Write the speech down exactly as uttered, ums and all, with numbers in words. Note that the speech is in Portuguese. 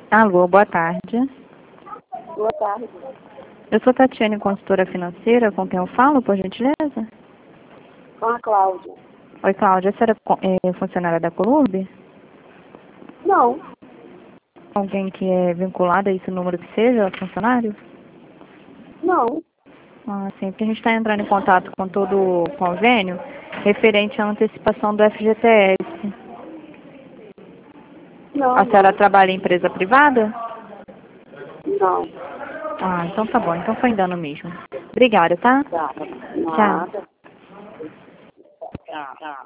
Alô, boa tarde. Boa tarde. Eu sou Tatiane, consultora financeira, com quem eu falo, por gentileza? Com a Cláudia. Oi, Cláudia, a senhora é funcionária da Columbe? Não, Alguém que é vinculado a esse número que seja funcionário? não, Ah, sim, porque a gente está entrando em contato com todo o convênio referente à antecipação do F G T S. não, A senhora não, trabalha em empresa privada? não. Ah, então tá bom, então foi engano mesmo. Obrigada, tá? Tá, Tchau. nada. Tá, tá.